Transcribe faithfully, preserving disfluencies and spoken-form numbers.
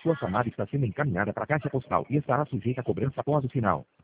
Sua chamada está sendo encaminhada para a caixa postal e estará sujeita a cobrança após o sinal.